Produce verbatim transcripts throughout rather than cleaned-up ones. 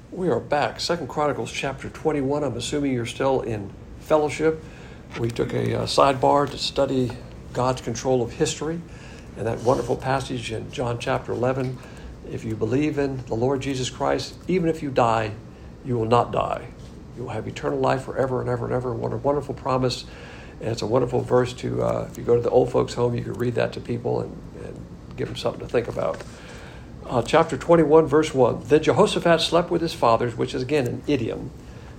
We are back. Second Chronicles chapter twenty-one. I'm assuming you're still in fellowship. We took a uh, sidebar to study God's control of history and that wonderful passage in John chapter eleven. If you believe in the Lord Jesus Christ, even if you die, you will not die. You will have eternal life forever and ever and ever. What a wonderful promise. And it's a wonderful verse to, uh, if you go to the old folks' home, you can read that to people and, and give them something to think about. Uh, chapter twenty-one, verse one. Then Jehoshaphat slept with his fathers, which is again an idiom,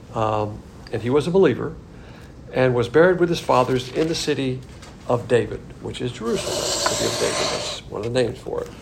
um, and he was a believer, and was buried with his fathers in the city of David, which is Jerusalem, the city of David. That's one of the names for it.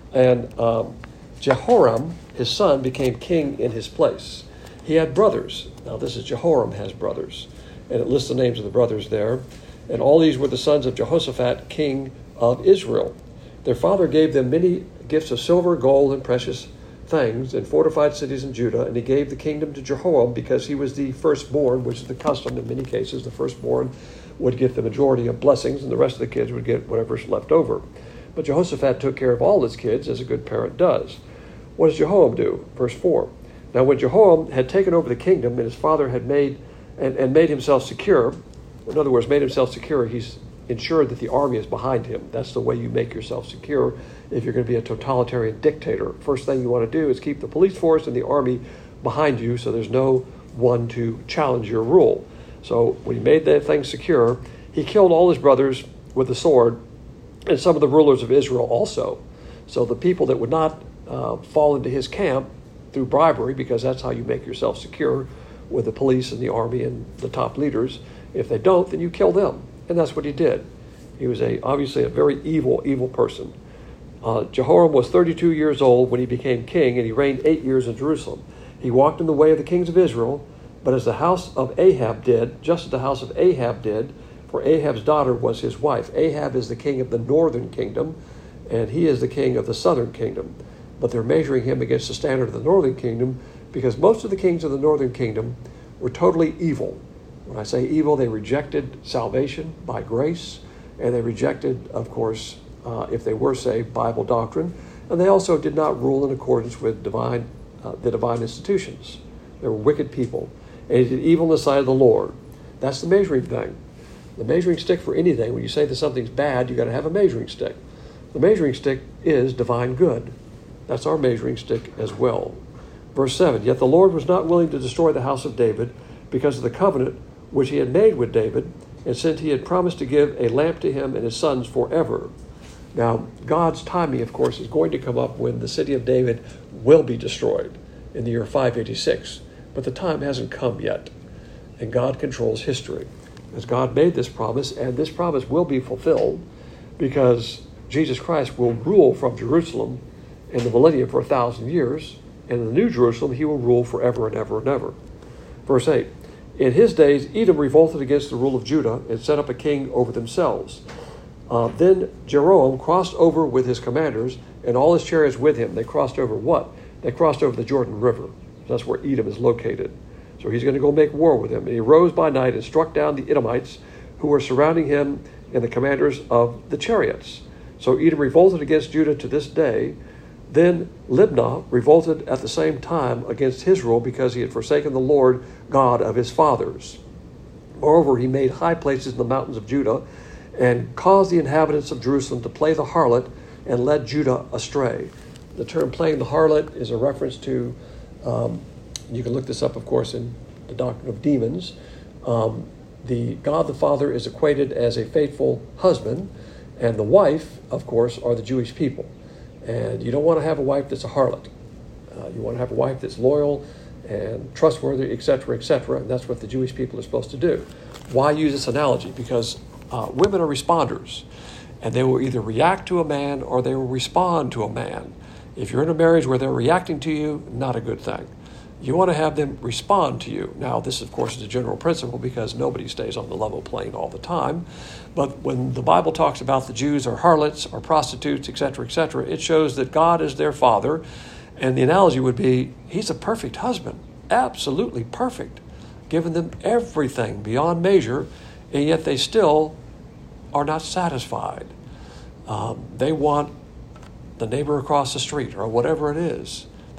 And um, Jehoram, his son, became king in his place. He had brothers. Now this is Jehoram has brothers, and it lists the names of the brothers there. And all these were the sons of Jehoshaphat, king of Israel. Their father gave them many gifts of silver, gold, and precious things, and fortified cities in Judah, and he gave the kingdom to Jehoram because he was the firstborn, which is the custom in many cases. The firstborn would get the majority of blessings, and the rest of the kids would get whatever's left over. But Jehoshaphat took care of all his kids, as a good parent does. What does Jehoram do? Verse four. Now when Jehoram had taken over the kingdom, and his father had made and, and made himself secure, in other words, made himself secure, he's ensured that the army is behind him. That's the way you make yourself secure if you're going to be a totalitarian dictator. First thing you want to do is keep the police force and the army behind you so there's no one to challenge your rule. So when he made that thing secure, he killed all his brothers with the sword and some of the rulers of Israel also. So the people that would not uh, fall into his camp through bribery, because that's how you make yourself secure with the police and the army and the top leaders, if they don't, then you kill them. And that's what he did. He was a obviously a very evil, evil person. Uh, Jehoram was thirty-two years old when he became king, and he reigned eight years in Jerusalem. He walked in the way of the kings of Israel, but as the house of Ahab did, just as the house of Ahab did, for Ahab's daughter was his wife. Ahab is the king of the northern kingdom, and he is the king of the southern kingdom. But they're measuring him against the standard of the northern kingdom because most of the kings of the northern kingdom were totally evil. When I say evil, they rejected salvation by grace, and they rejected, of course, uh, if they were saved, Bible doctrine, and they also did not rule in accordance with divine, uh, the divine institutions. They were wicked people, and they did evil in the sight of the Lord. That's the measuring thing. The measuring stick for anything, when you say that something's bad, you got to have a measuring stick. The measuring stick is divine good. That's our measuring stick as well. Verse seven, yet the Lord was not willing to destroy the house of David because of the covenant which he had made with David, and since he had promised to give a lamp to him and his sons forever. Now, God's timing, of course, is going to come up when the city of David will be destroyed in the year five eighty-six. But the time hasn't come yet, and God controls history. As God made this promise, and this promise will be fulfilled because Jesus Christ will rule from Jerusalem in the millennium for a thousand years, and in the New Jerusalem he will rule forever and ever and ever. Verse eight. In his days, Edom revolted against the rule of Judah and set up a king over themselves. Uh, then Jeroboam crossed over with his commanders and all his chariots with him. They crossed over what? They crossed over the Jordan River. That's where Edom is located. So he's going to go make war with him. And he rose by night and struck down the Edomites who were surrounding him and the commanders of the chariots. So Edom revolted against Judah to this day. Then Libnah revolted at the same time against his rule because he had forsaken the Lord God of his fathers. Moreover, he made high places in the mountains of Judah and caused the inhabitants of Jerusalem to play the harlot and led Judah astray. The term playing the harlot is a reference to, um, you can look this up, of course, in the doctrine of demons. Um, the God the Father is equated as a faithful husband, and the wife, of course, are the Jewish people. And you don't want to have a wife that's a harlot. Uh, you want to have a wife that's loyal and trustworthy, et cetera, et cetera. And that's what the Jewish people are supposed to do. Why use this analogy? Because uh, women are responders. And they will either react to a man or they will respond to a man. If you're in a marriage where they're reacting to you, not a good thing. You want to have them respond to you. Now, this, of course, is a general principle because nobody stays on the level plane all the time. But when the Bible talks about the Jews are harlots or prostitutes, et cetera, et cetera, it shows that God is their father. And the analogy would be, he's a perfect husband, absolutely perfect, giving them everything beyond measure, and yet they still are not satisfied. Um, they want the neighbor across the street or whatever it is.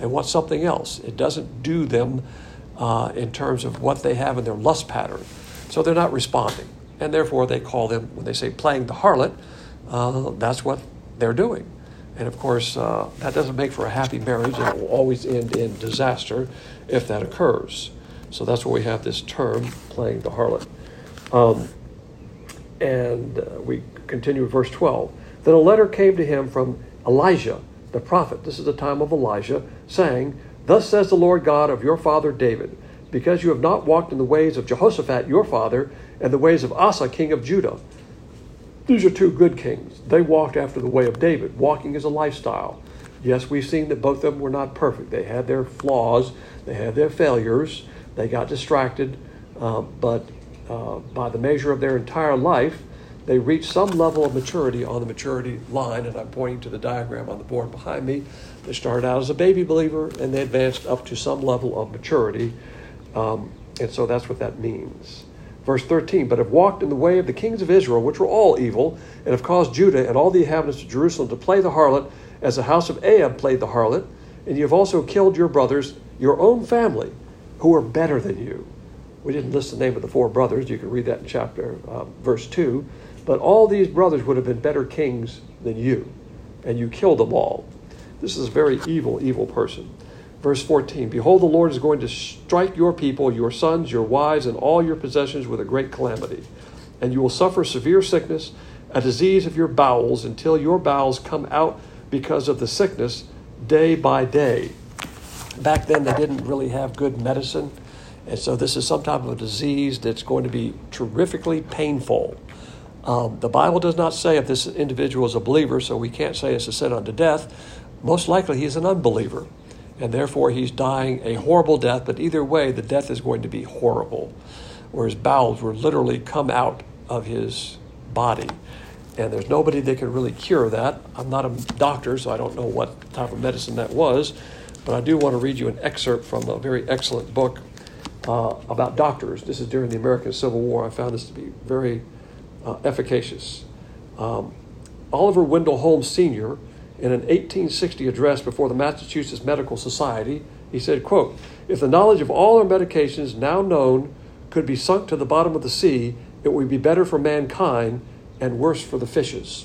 They want something else. It doesn't do them uh, in terms of what they have in their lust pattern. So they're not responding. And therefore they call them, when they say playing the harlot, uh, that's what they're doing. And of course, uh, that doesn't make for a happy marriage, and it will always end in disaster if that occurs. So that's why we have this term, playing the harlot. Um, and uh, we continue with verse twelve. Then a letter came to him from Elijah, the prophet. This is the time of Elijah, saying, Thus says the Lord God of your father David, because you have not walked in the ways of Jehoshaphat your father, and the ways of Asa king of Judah. These are two good kings. They walked after the way of David. Walking is a lifestyle. Yes, we've seen that both of them were not perfect. They had their flaws. They had their failures. They got distracted. Uh, but uh, by the measure of their entire life, they reached some level of maturity on the maturity line. And I'm pointing to the diagram on the board behind me. They started out as a baby believer, and they advanced up to some level of maturity. Um, and so that's what that means. Verse thirteen, but have walked in the way of the kings of Israel, which were all evil, and have caused Judah and all the inhabitants of Jerusalem to play the harlot, as the house of Ahab played the harlot. And you have also killed your brothers, your own family, who are better than you. We didn't list the name of the four brothers. You can read that in chapter, uh, verse two. But all these brothers would have been better kings than you, and you killed them all. This is a very evil, evil person. Verse fourteen, behold, the Lord is going to strike your people, your sons, your wives, and all your possessions with a great calamity. And you will suffer severe sickness, a disease of your bowels, until your bowels come out because of the sickness day by day. Back then, they didn't really have good medicine. And so this is some type of a disease that's going to be terrifically painful. Um, the Bible does not say if this individual is a believer, so we can't say it's a sin unto death. Most likely he's an unbeliever. And therefore, he's dying a horrible death. But either way, the death is going to be horrible, where his bowels will literally come out of his body. And there's nobody that can really cure that. I'm not a doctor, so I don't know what type of medicine that was. But I do want to read you an excerpt from a very excellent book uh, about doctors. This is during the American Civil War. I found this to be very uh, efficacious. Um, Oliver Wendell Holmes Senior, in an eighteen sixty address before the Massachusetts Medical Society, he said, quote, if the knowledge of all our medications now known could be sunk to the bottom of the sea, it would be better for mankind and worse for the fishes.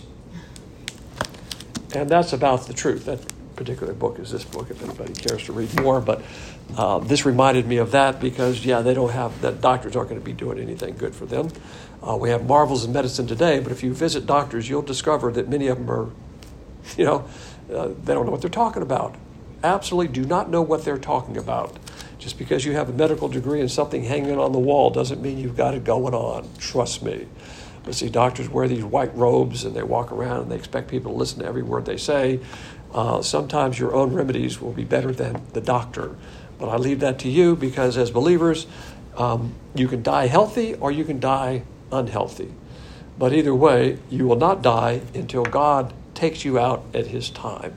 And that's about the truth. That particular book is this book, if anybody cares to read more. But uh, this reminded me of that because, yeah, they don't have, that doctors aren't going to be doing anything good for them. Uh, we have marvels in medicine today, but if you visit doctors, you'll discover that many of them are You know, uh, they don't know what they're talking about. Absolutely do not know what they're talking about. Just because you have a medical degree and something hanging on the wall doesn't mean you've got it going on. Trust me. But see, doctors wear these white robes and they walk around and they expect people to listen to every word they say. Uh, sometimes your own remedies will be better than the doctor. But I leave that to you because as believers, um, you can die healthy or you can die unhealthy. But either way, you will not die until God takes you out at his time.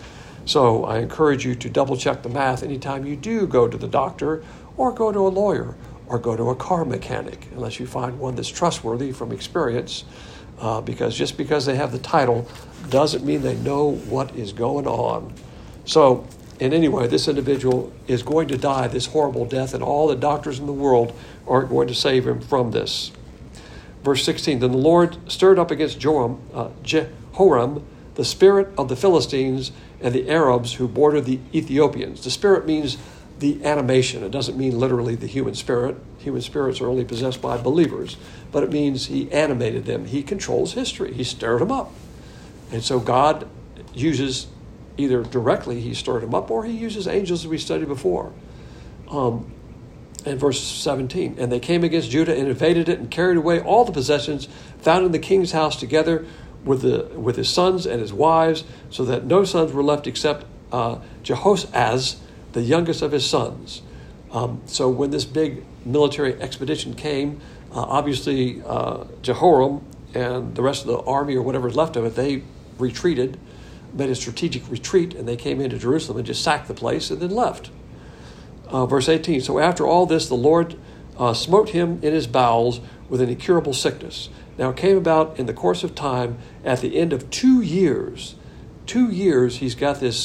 So I encourage you to double check the math anytime you do go to the doctor or go to a lawyer or go to a car mechanic, unless you find one that's trustworthy from experience, uh, because just because they have the title doesn't mean they know what is going on. So in any way, this individual is going to die this horrible death, and all the doctors in the world aren't going to save him from this. Verse sixteen, then the Lord stirred up against Joram, uh, Jehoram, the spirit of the Philistines and the Arabs who bordered the Ethiopians. The spirit means the animation. It doesn't mean literally the human spirit. Human spirits are only possessed by believers. But it means he animated them. He controls history. He stirred them up. And so God uses, either directly he stirred them up, or he uses angels as we studied before. Um, and verse seventeen, and they came against Judah and invaded it and carried away all the possessions found in the king's house together with the with his sons and his wives, so that no sons were left except uh, Jehoshaz, the youngest of his sons. Um, so when this big military expedition came, uh, obviously uh, Jehoram and the rest of the army or whatever's left of it, they retreated, made a strategic retreat, and they came into Jerusalem and just sacked the place and then left. Uh, verse eighteen, so after all this, the Lord uh, smote him in his bowels with an incurable sickness. Now it came about in the course of time, at the end of two years, two years he's got this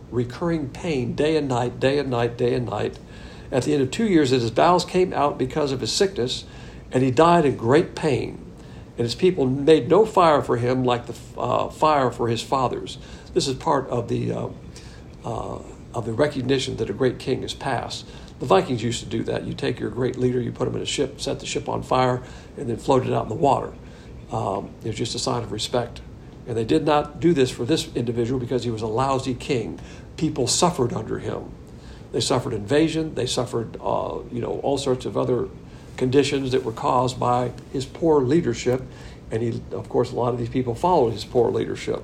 recurring pain day and night, day and night, day and night. At the end of two years, his bowels came out because of his sickness, and he died in great pain. And his people made no fire for him like the uh, fire for his fathers. This is part of the uh, uh, of the recognition that a great king has passed. The Vikings used to do that. You take your great leader, you put him in a ship, set the ship on fire, and then float it out in the water. Um, it was just a sign of respect. And they did not do this for this individual because he was a lousy king. People suffered under him. They suffered invasion. They suffered, uh, you know, all sorts of other conditions that were caused by his poor leadership. And he, of course, a lot of these people followed his poor leadership.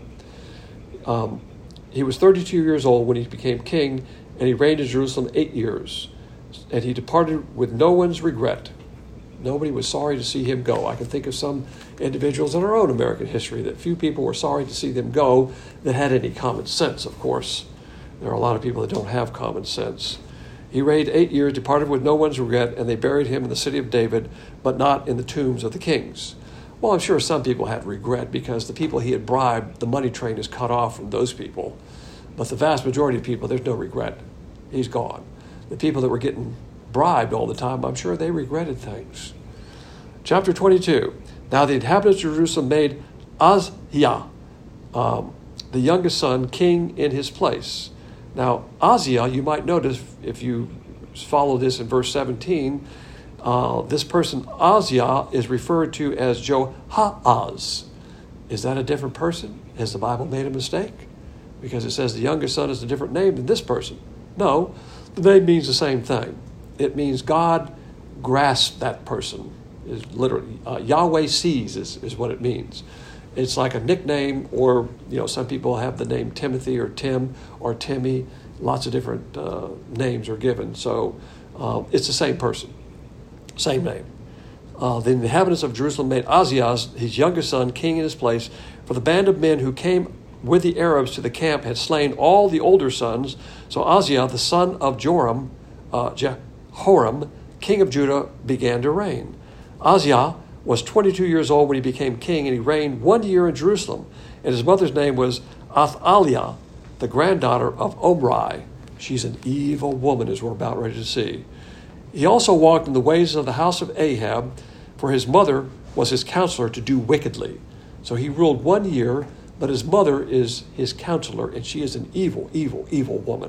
Um, he was thirty-two years old when he became king, and he reigned in Jerusalem eight years. And he departed with no one's regret. Nobody was sorry to see him go. I can think of some individuals in our own American history that few people were sorry to see them go that had any common sense, of course. There are a lot of people that don't have common sense. He reigned eight years, departed with no one's regret, and they buried him in the city of David, but not in the tombs of the kings. Well, I'm sure some people had regret because the people he had bribed, the money train is cut off from those people. But the vast majority of people, there's no regret. He's gone. The people that were getting bribed all the time, I'm sure they regretted things. Chapter twenty-two. Now the inhabitants of Jerusalem made Ahaziah, um, the youngest son, king in his place. Now, Ahaziah, you might notice if you follow this in verse seventeen, uh, this person, Ahaziah, is referred to as Jehoahaz. Is that a different person? Has the Bible made a mistake? Because it says the youngest son is a different name than this person. No, the name means the same thing. It means God grasped that person. Is literally uh, Yahweh sees is, is what it means. It's like a nickname, or you know, some people have the name Timothy or Tim or Timmy. Lots of different uh, names are given. So uh, it's the same person, same name. Uh, the inhabitants of Jerusalem made Ahaziah, his youngest son, king in his place, for the band of men who came with the Arabs to the camp had slain all the older sons. So Ahaziah, the son of Joram, uh, Jehoram, king of Judah, began to reign. Ahaziah was twenty-two years old when he became king, and he reigned one year in Jerusalem. And his mother's name was Athaliah, the granddaughter of Omri. She's an evil woman, as we're about ready to see. He also walked in the ways of the house of Ahab, for his mother was his counselor to do wickedly. So he ruled one year, but his mother is his counselor, and she is an evil, evil, evil woman.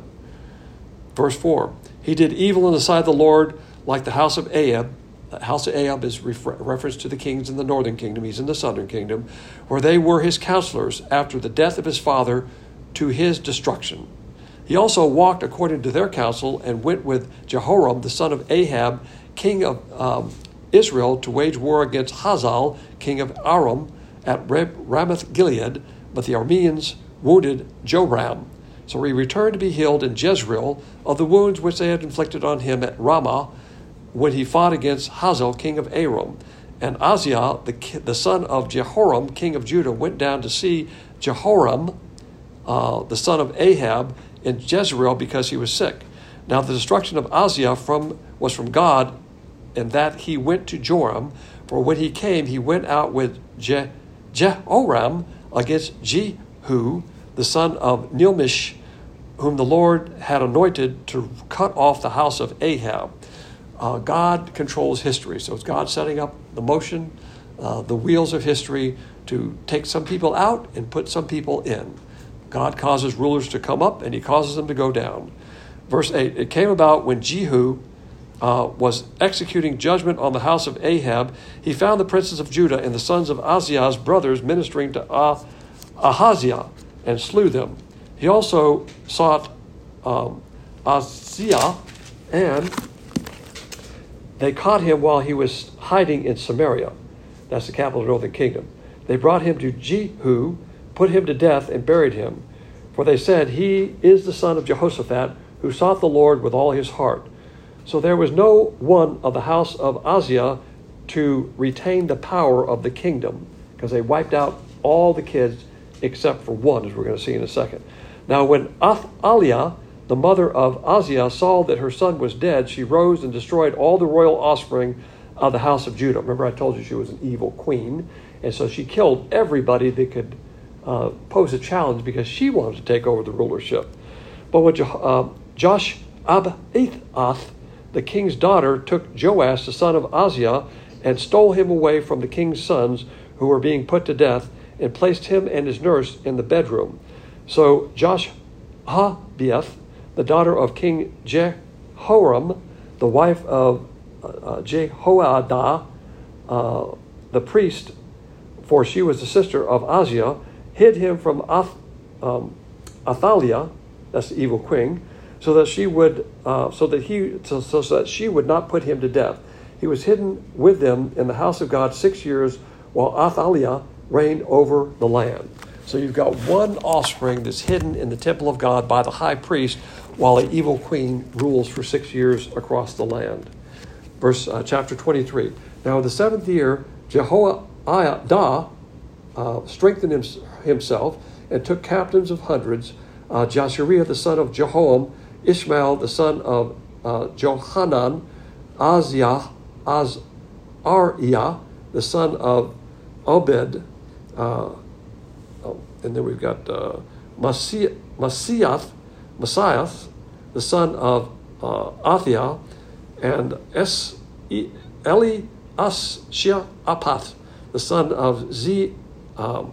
Verse four, he did evil in the sight of the Lord like the house of Ahab. The house of Ahab is refer- reference to the kings in the northern kingdom. He's in the southern kingdom, where they were his counselors after the death of his father to his destruction. He also walked according to their counsel and went with Jehoram, the son of Ahab, king of um, Israel, to wage war against Hazael, king of Aram, at Ramoth Gilead. But the Arameans wounded Joram. So he returned to be healed in Jezreel of the wounds which they had inflicted on him at Ramah, when he fought against Hazael, king of Aram. And Ahaziah, the, the son of Jehoram, king of Judah, went down to see Jehoram, uh, the son of Ahab, in Jezreel because he was sick. Now the destruction of Ahaziah from, was from God, and that he went to Joram. For when he came, he went out with Je, Jehoram against Jehu, the son of Nilmish, whom the Lord had anointed to cut off the house of Ahab. Uh, God controls history. So it's God setting up the motion, uh, the wheels of history to take some people out and put some people in. God causes rulers to come up and he causes them to go down. Verse eight, it came about when Jehu uh, was executing judgment on the house of Ahab, he found the princes of Judah and the sons of Ahaziah's brothers ministering to ah- Ahaziah and slew them. He also sought um, Ahaziah, and they caught him while he was hiding in Samaria. That's the capital of the northern kingdom. They brought him to Jehu, put him to death, and buried him. For they said, he is the son of Jehoshaphat, who sought the Lord with all his heart. So there was no one of the house of Ahaziah to retain the power of the kingdom, because they wiped out all the kids except for one, as we're going to see in a second. Now when Athaliah, the mother of Ahaziah, saw that her son was dead, she rose and destroyed all the royal offspring of the house of Judah. Remember, I told you she was an evil queen, and so she killed everybody that could uh, pose a challenge because she wanted to take over the rulership. But when Jo- uh, Josh Abath, the king's daughter, took Joash, the son of Aziah, and stole him away from the king's sons who were being put to death, and placed him and his nurse in the bedroom. So Josh Habieth, the daughter of King Jehoram, the wife of uh, Jehoiada, uh, the priest, for she was the sister of Aziah, hid him from Ath, um, Athaliah, that's the evil queen, so that she would, uh, so that he, so, so that she would not put him to death. He was hidden with them in the house of God six years, while Athaliah reigned over the land. So you've got one offspring that's hidden in the temple of God by the high priest, while an evil queen rules for six years across the land. Verse uh, chapter twenty-three. Now in the seventh year, Jehoiada uh, strengthened him, himself and took captains of hundreds, uh, Jashariah the son of Jehoam, Ishmael the son of uh, Johanan, Aziah, Azariah the son of Obed, uh, oh, and then we've got uh, Masiath, Masiath, the son of uh, Athiah, and Es Eli Ashiapath, the son of Zebri, um,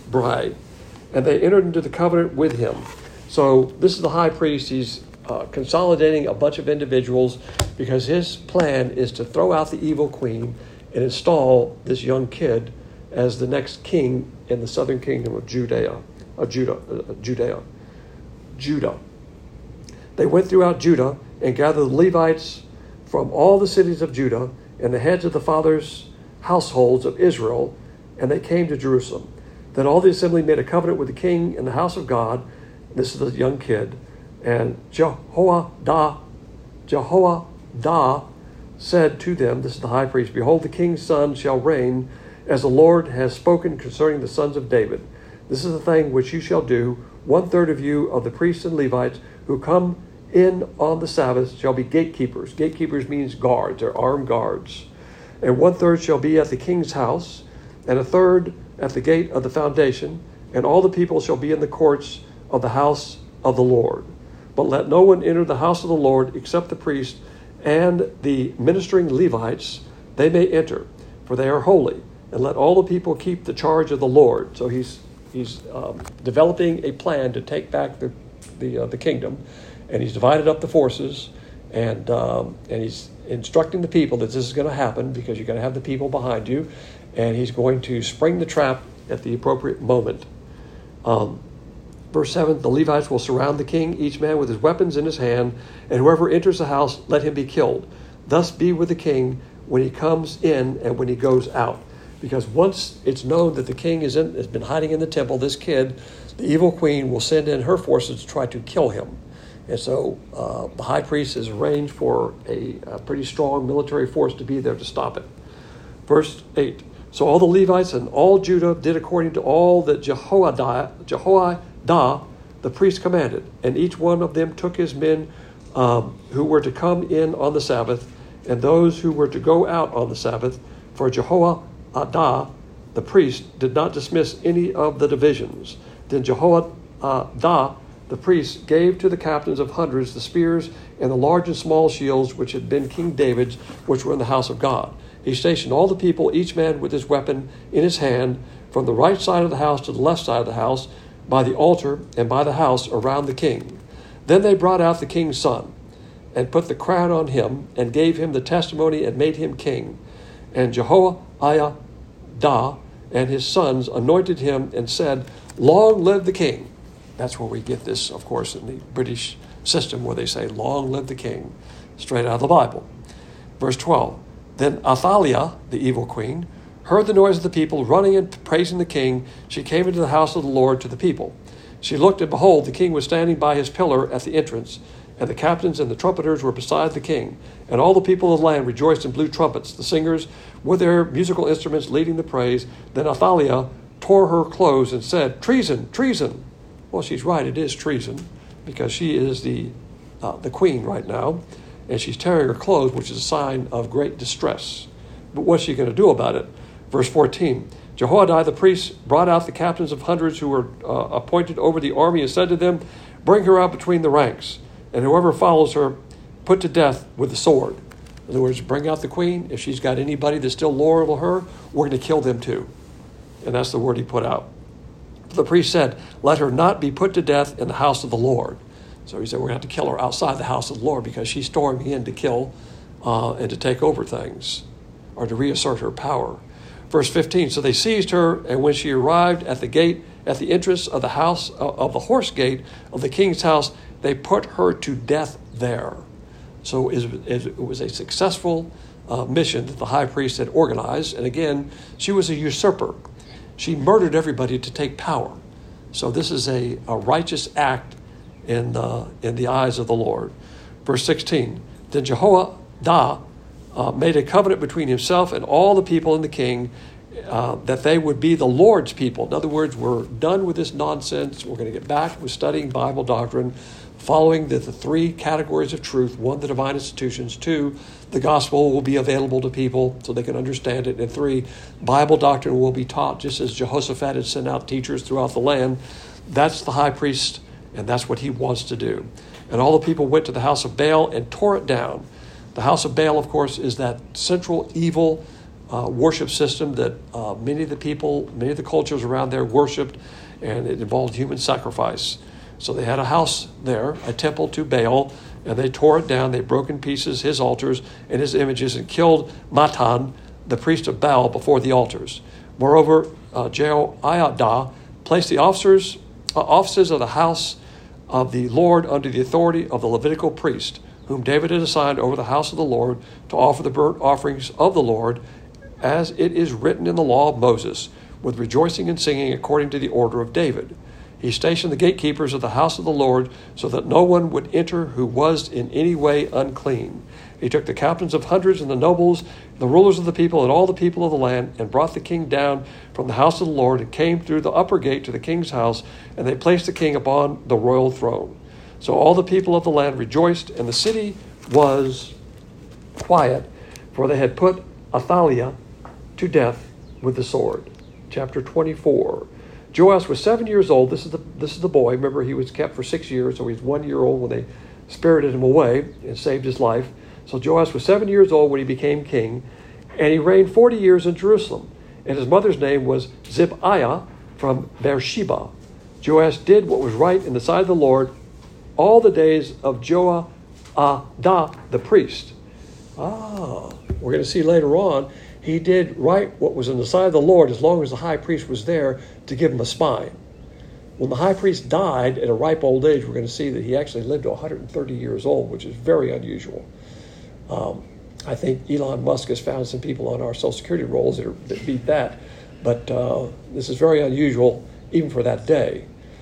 and they entered into the covenant with him. So this is the high priest. He's uh, consolidating a bunch of individuals because his plan is to throw out the evil queen and install this young kid as the next king in the southern kingdom of Judea, uh, Judah, uh, Judea, Judah. They went throughout Judah and gathered the Levites from all the cities of Judah and the heads of the fathers' households of Israel, and they came to Jerusalem. Then all the assembly made a covenant with the king in the house of God. This is the young kid. And Jehoiada, Jehoiada said to them, this is the high priest, behold, the king's son shall reign, as the Lord has spoken concerning the sons of David. This is the thing which you shall do. One third of you of the priests and Levites who come in on the Sabbath shall be gatekeepers. Gatekeepers means guards, or armed guards. And one third shall be at the king's house, and a third at the gate of the foundation, and all the people shall be in the courts of the house of the Lord. But let no one enter the house of the Lord except the priest and the ministering Levites. They may enter, for they are holy. And let all the people keep the charge of the Lord. So he's he's um, developing a plan to take back the the, uh, the kingdom, and he's divided up the forces, and um, and he's instructing the people that this is going to happen because you're going to have the people behind you, and he's going to spring the trap at the appropriate moment. Um, verse seven, the Levites will surround the king, each man with his weapons in his hand, and whoever enters the house, let him be killed. Thus be with the king when he comes in and when he goes out. Because once it's known that the king is in, has been hiding in the temple, this kid, the evil queen, will send in her forces to try to kill him. And so uh, the high priest has arranged for a, a pretty strong military force to be there to stop it. Verse eight, so all the Levites and all Judah did according to all that Jehoiada, Jehoiada the priest commanded, and each one of them took his men um, who were to come in on the Sabbath, and those who were to go out on the Sabbath, for Jehoiada Ada, the priest, did not dismiss any of the divisions. Then Jehoiada, the priest, gave to the captains of hundreds the spears and the large and small shields which had been King David's, which were in the house of God. He stationed all the people, each man with his weapon in his hand, from the right side of the house to the left side of the house, by the altar and by the house around the king. Then they brought out the king's son, and put the crown on him, and gave him the testimony, and made him king. And Jehoiada and his sons anointed him and said, long live the king. That's where we get this, of course, in the British system, where they say, long live the king, straight out of the Bible. Verse twelve, then Athaliah, the evil queen, heard the noise of the people running and praising the king. She came into the house of the Lord to the people. She looked, and behold, the king was standing by his pillar at the entrance, and the captains and the trumpeters were beside the king. And all the people of the land rejoiced and blew trumpets, the singers with their musical instruments leading the praise. Then Athaliah tore her clothes and said, treason, treason. Well, she's right, it is treason, because she is the uh, the queen right now, and she's tearing her clothes, which is a sign of great distress. But what's she going to do about it? Verse fourteen, Jehoiada the priest brought out the captains of hundreds who were uh, appointed over the army and said to them, "Bring her out between the ranks, and whoever follows her, put to death with the sword." In other words, bring out the queen. If she's got anybody that's still loyal to her, we're going to kill them too. And that's the word he put out. The priest said, "Let her not be put to death in the house of the Lord." So he said, we're going to have to kill her outside the house of the Lord because she's storming in to kill uh, and to take over things or to reassert her power. Verse fifteen, so they seized her, and when she arrived at the gate, at the entrance of the house, uh, of the horse gate of the king's house, they put her to death there. So it was a successful uh, mission that the high priest had organized. And again, she was a usurper. She murdered everybody to take power. So this is a, a righteous act in the, in the eyes of the Lord. Verse sixteen, then Jehoiada uh, made a covenant between himself and all the people and the king uh, that they would be the Lord's people. In other words, we're done with this nonsense. We're going to get back with studying Bible doctrine, following the, the three categories of truth. One, the divine institutions. Two, the gospel will be available to people so they can understand it. And three, Bible doctrine will be taught just as Jehoshaphat had sent out teachers throughout the land. That's the high priest, and that's what he wants to do. And all the people went to the house of Baal and tore it down. The house of Baal, of course, is that central evil uh, worship system that uh, many of the people, many of the cultures around there worshipped, and it involved human sacrifice. So they had a house there, a temple to Baal, and they tore it down. They broke in pieces his altars and his images and killed Matan, the priest of Baal, before the altars. Moreover, uh, Jehoiada placed the officers, uh, offices of the house of the Lord under the authority of the Levitical priest, whom David had assigned over the house of the Lord to offer the burnt offerings of the Lord, as it is written in the law of Moses, with rejoicing and singing according to the order of David. He stationed the gatekeepers of the house of the Lord so that no one would enter who was in any way unclean. He took the captains of hundreds and the nobles, the rulers of the people, and all the people of the land, and brought the king down from the house of the Lord, and came through the upper gate to the king's house, and they placed the king upon the royal throne. So all the people of the land rejoiced, and the city was quiet, for they had put Athaliah to death with the sword. Chapter twenty-four. Joash was seven years old. This is the this is the boy. Remember, he was kept for six years, so he's one year old when they spirited him away and saved his life. So Joash was seven years old when he became king, and he reigned forty years in Jerusalem. And his mother's name was Zibiah from Beersheba. Joash did what was right in the sight of the Lord all the days of Joiada the priest. Ah, we're going to see later on, he did right what was in the sight of the Lord as long as the high priest was there to give him a spine. When the high priest died at a ripe old age, we're going to see that he actually lived to one hundred thirty years old, which is very unusual. Um, I think Elon Musk has found some people on our Social Security rolls that, are, that beat that, but uh, this is very unusual even for that day.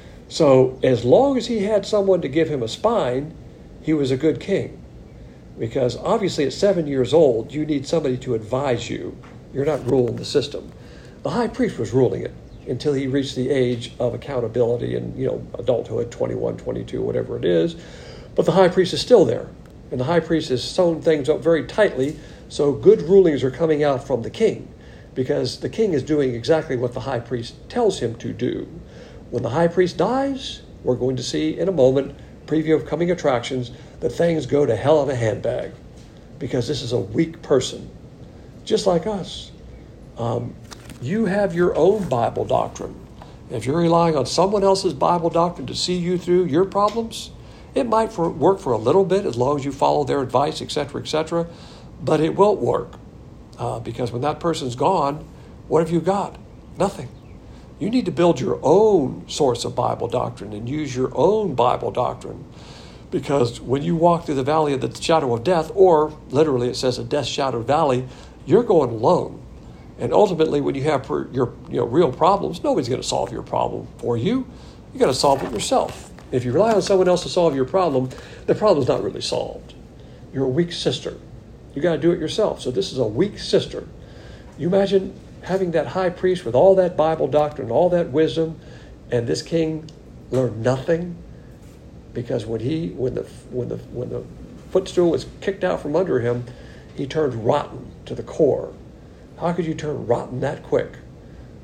So as long as he had someone to give him a spine, he was a good king. Because obviously at seven years old, you need somebody to advise you. You're not ruling the system. The high priest was ruling it until he reached the age of accountability and, you know, adulthood, twenty-one, twenty-two, whatever it is. But the high priest is still there. And the high priest has sewn things up very tightly, so good rulings are coming out from the king, because the king is doing exactly what the high priest tells him to do. When the high priest dies, we're going to see in a moment, preview of coming attractions, that things go to hell in a handbag, because this is a weak person, just like us. Um, you have your own Bible doctrine. If you're relying on someone else's Bible doctrine to see you through your problems, it might for, work for a little bit as long as you follow their advice, et cetera, et cetera, but it won't work uh, because when that person's gone, what have you got? Nothing. You need to build your own source of Bible doctrine and use your own Bible doctrine, because when you walk through the valley of the shadow of death, or literally it says a death-shadowed valley, you're going alone. And ultimately, when you have per, your you know, real problems, nobody's going to solve your problem for you. You got to solve it yourself. If you rely on someone else to solve your problem, the problem's not really solved. You're a weak sister. You got to do it yourself. So this is a weak sister. You imagine having that high priest with all that Bible doctrine, all that wisdom, and this king learned nothing, because when he when the when the when the footstool was kicked out from under him, he turned rotten to the core. How could you turn rotten that quick?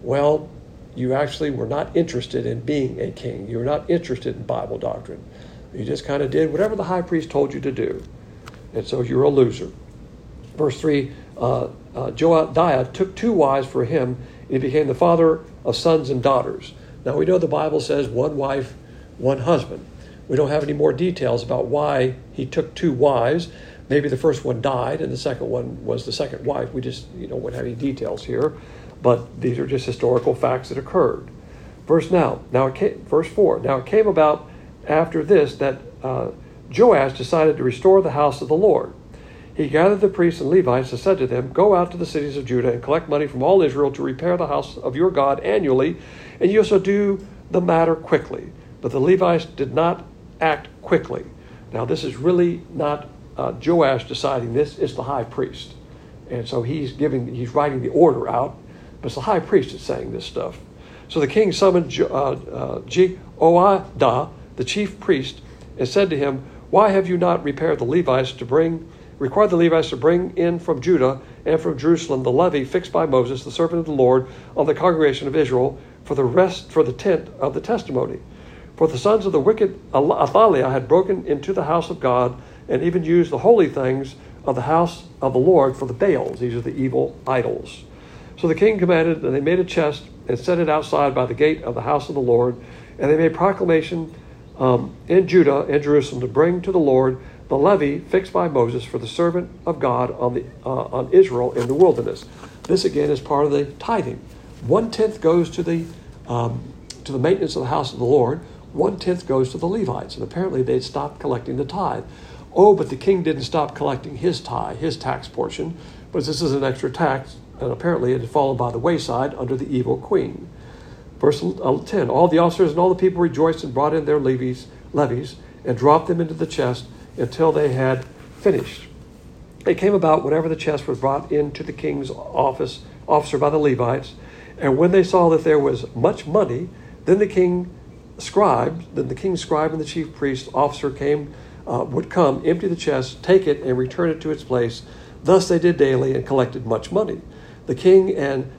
well, you actually were not interested in being a king. You were not interested in Bible doctrine. You just kind of did whatever the high priest told you to do. And so you're a loser. Verse three, uh, uh, Joadiah took two wives for him, and he became the father of sons and daughters. Now we know the Bible says one wife, one husband. We don't have any more details about why he took two wives. Maybe the first one died and the second one was the second wife. We just, you know, wouldn't have any details here. But these are just historical facts that occurred. Verse now, now it came, verse four. Now it came about after this that uh, Joash decided to restore the house of the Lord. He gathered the priests and Levites and said to them, "Go out to the cities of Judah and collect money from all Israel to repair the house of your God annually, and you shall do the matter quickly." But the Levites did not act quickly. Now this is really not uh, Joash deciding this; it's the high priest, and so he's giving, he's writing the order out. But it's the high priest that's saying this stuff. So the king summoned Jo- uh, uh, Jehoiada, the chief priest, and said to him, "Why have you not repaired the Levites to bring, required the Levites to bring in from Judah and from Jerusalem the levy fixed by Moses, the servant of the Lord, on the congregation of Israel for the rest for the tent of the testimony? For the sons of the wicked Athaliah had broken into the house of God and even used the holy things of the house of the Lord for the Baals." These are the evil idols. So the king commanded, and they made a chest and set it outside by the gate of the house of the Lord. And they made proclamation um, in Judah and Jerusalem to bring to the Lord the levy fixed by Moses for the servant of God on the uh, on Israel in the wilderness. This again is part of the tithing. One tenth goes to the um, to the maintenance of the house of the Lord. One tenth goes to the Levites, and apparently they'd stopped collecting the tithe. Oh, but the king didn't stop collecting his tithe, his tax portion, but this is an extra tax. And apparently it had fallen by the wayside under the evil queen. Verse ten, all the officers and all the people rejoiced and brought in their levies, levies and dropped them into the chest until they had finished. It came about whenever the chest was brought into the king's office, officer by the Levites, and when they saw that there was much money, then the king scribe, then the king's scribe and the chief priest officer came, uh, would come, empty the chest, take it, and return it to its place. Thus they did daily and collected much money. The king and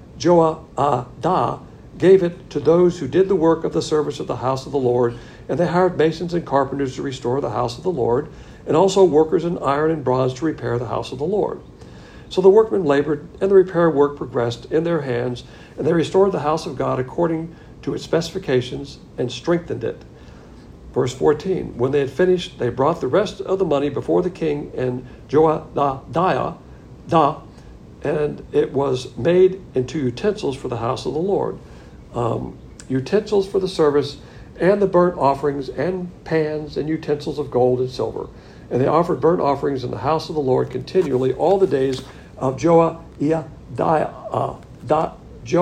Joadiah gave it to those who did the work of the service of the house of the Lord, and they hired masons and carpenters to restore the house of the Lord, and also workers in iron and bronze to repair the house of the Lord. So the workmen labored, and the repair work progressed in their hands, and they restored the house of God according to its specifications and strengthened it. Verse fourteen, when they had finished, they brought the rest of the money before the king and Joadiah, da, and it was made into utensils for the house of the Lord, um, utensils for the service, and the burnt offerings, and pans, and utensils of gold and silver. And they offered burnt offerings in the house of the Lord continually all the days of Joadiah, uh, da,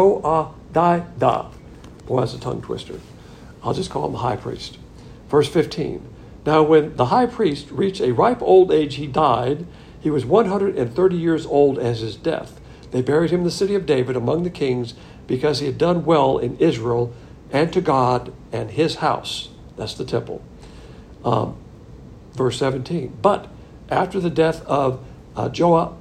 Joadiah. Boy, that's a tongue twister. I'll just call him the high priest. Verse fifteen, now when the high priest reached a ripe old age, he died. He was one hundred thirty years old as his death. They buried him in the city of David among the kings because he had done well in Israel and to God and his house. That's the temple. Um, verse seventeen. But after the death of uh, Joa,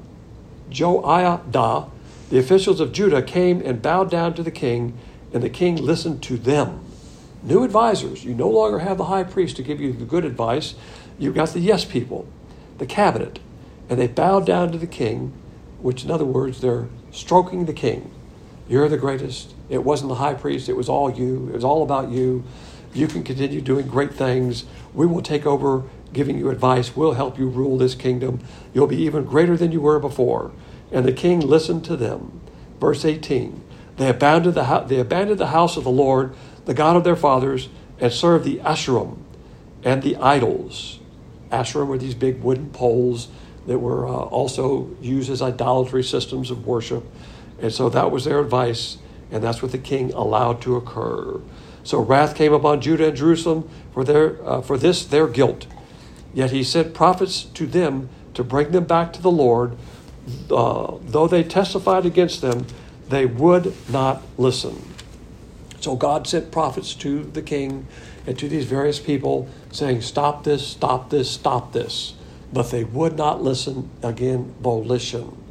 Joiada, the officials of Judah came and bowed down to the king, and the king listened to them. New advisors. You no longer have the high priest to give you the good advice. You've got the yes people, the cabinet. And they bowed down to the king, which in other words, they're stroking the king. You're the greatest. It wasn't the high priest. It was all you. It was all about you. You can continue doing great things. We will take over giving you advice. We'll help you rule this kingdom. You'll be even greater than you were before. And the king listened to them. Verse eighteen, they abandoned the, ho- they abandoned the house of the Lord, the God of their fathers, and served the Asherim and the idols. Asherim were these big wooden poles that were uh, also used as idolatry systems of worship. And so that was their advice, and that's what the king allowed to occur. So wrath came upon Judah and Jerusalem for their uh, for this their guilt. Yet he sent prophets to them to bring them back to the Lord. Uh, though they testified against them, they would not listen. So God sent prophets to the king and to these various people saying, stop this, stop this, stop this. But they would not listen. Again, volition.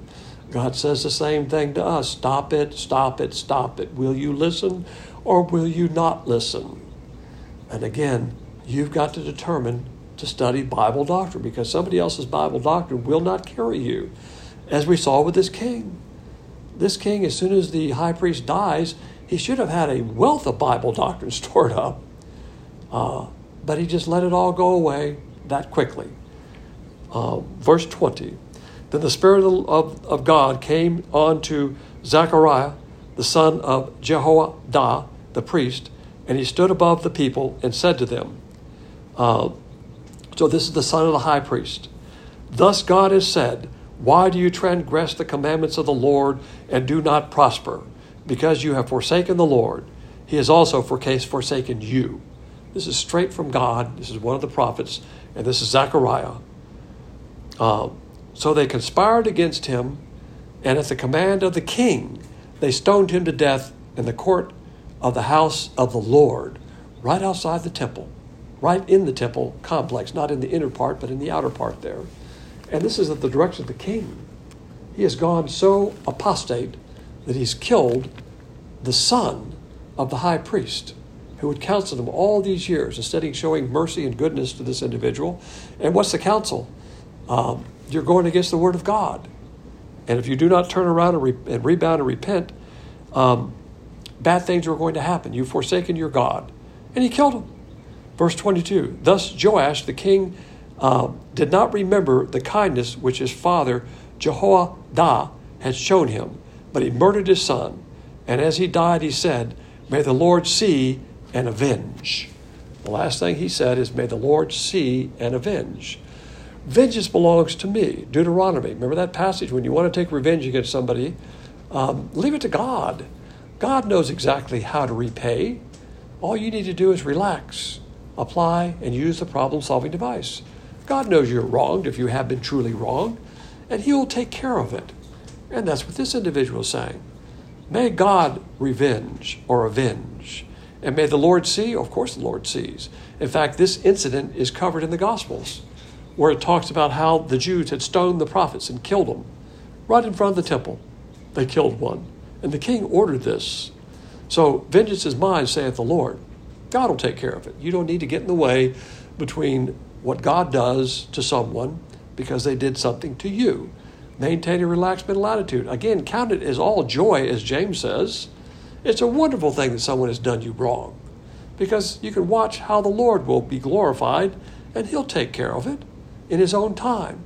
God says the same thing to us. Stop it, stop it, stop it. Will you listen or will you not listen? And again, you've got to determine to study Bible doctrine, because somebody else's Bible doctrine will not carry you. As we saw with this king. This king, as soon as the high priest dies, he should have had a wealth of Bible doctrine stored up. Uh, but he just let it all go away that quickly. Uh, verse twenty. Then the Spirit of, of, of God came on to Zechariah, the son of Jehoiada, the priest, and he stood above the people and said to them, uh, so this is the son of the high priest, thus God has said, why do you transgress the commandments of the Lord and do not prosper? Because you have forsaken the Lord. He has also forsaken you. This is straight from God. This is one of the prophets, and this is Zechariah. Uh, so they conspired against him, and at the command of the king, they stoned him to death in the court of the house of the Lord, right outside the temple, right in the temple complex, not in the inner part, but in the outer part there. And this is at the direction of the king. He has gone so apostate that he's killed the son of the high priest, who had counseled him all these years, instead of showing mercy and goodness to this individual. And what's the counsel? Um, you're going against the word of God. And if you do not turn around and, re- and rebound and repent, um, bad things are going to happen. You've forsaken your God. And he killed him. Verse twenty-two, thus Joash the king uh, did not remember the kindness which his father Jehoiada had shown him, but he murdered his son. And as he died, he said, may the Lord see and avenge. The last thing he said is, may the Lord see and avenge. Vengeance belongs to me. Deuteronomy. Remember that passage? When you want to take revenge against somebody, um, leave it to God. God knows exactly how to repay. All you need to do is relax, apply, and use the problem-solving device. God knows you're wronged if you have been truly wronged, and he will take care of it. And that's what this individual is saying. May God revenge or avenge. And may the Lord see? Of course the Lord sees. In fact, this incident is covered in the Gospels, where it talks about how the Jews had stoned the prophets and killed them. Right in front of the temple, they killed one. And the king ordered this. So, vengeance is mine, saith the Lord. God will take care of it. You don't need to get in the way between what God does to someone because they did something to you. Maintain a relaxed mental attitude. Again, count it as all joy, as James says. It's a wonderful thing that someone has done you wrong, because you can watch how the Lord will be glorified, and he'll take care of it in his own time.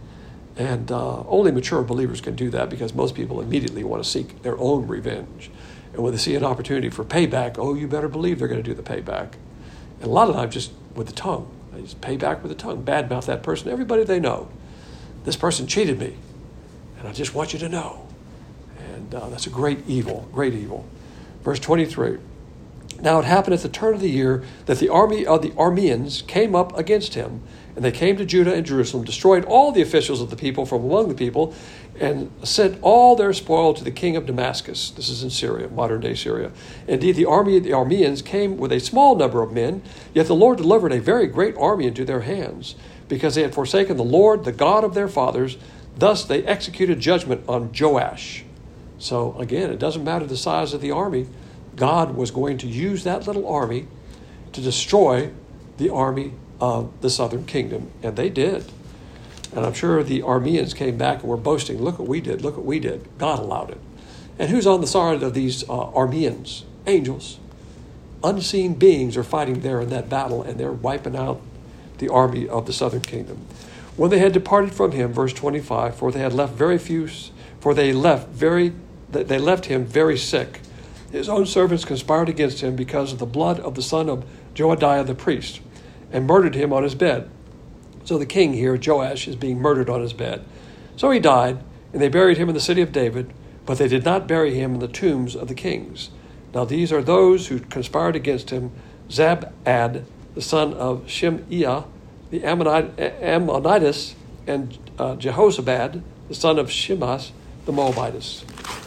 And uh, only mature believers can do that, because most people immediately want to seek their own revenge. And when they see an opportunity for payback, oh, you better believe they're going to do the payback. And a lot of times just with the tongue. They just pay back with the tongue. Badmouth that person, everybody they know. This person cheated me, and I just want you to know. And uh, that's a great evil, great evil. Verse twenty-three. Now it happened at the turn of the year that the army of the Arameans came up against him, and they came to Judah and Jerusalem, destroyed all the officials of the people from among the people, and sent all their spoil to the king of Damascus. This is in Syria, modern-day Syria. Indeed, the army of the Arameans came with a small number of men, yet the Lord delivered a very great army into their hands, because they had forsaken the Lord, the God of their fathers. Thus they executed judgment on Joash. So again, it doesn't matter the size of the army. God was going to use that little army to destroy the army of the southern kingdom. And they did. And I'm sure the Arameans came back and were boasting, look what we did, look what we did. God allowed it. And who's on the side of these uh, Arameans? Angels. Unseen beings are fighting there in that battle, and they're wiping out the army of the southern kingdom. When they had departed from him, verse twenty-five, for they had left very few, for they left very, they left him very sick. His own servants conspired against him because of the blood of the son of Joadiah the priest, and murdered him on his bed. So the king here, Joash, is being murdered on his bed. So he died, and they buried him in the city of David, but they did not bury him in the tombs of the kings. Now these are those who conspired against him: Zabad, the son of Shimeiah, the Ammonite, Ammonitis, and uh, Jehozabad, the son of Shimas, the Moabitess.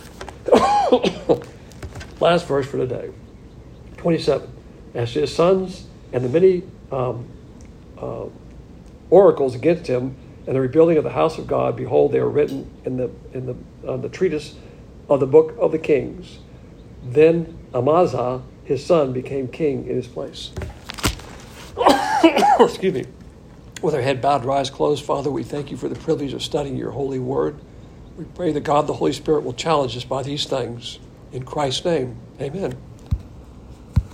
Last verse for today. twenty-seven. As his sons and the many um, uh, oracles against him and the rebuilding of the house of God, behold, they are written in the in the uh, the treatise of the book of the kings. Then Amaziah, his son, became king in his place. Excuse me. With our head bowed, our eyes closed, Father, we thank you for the privilege of studying your holy word. We pray that God, the Holy Spirit, will challenge us by these things. In Christ's name, amen.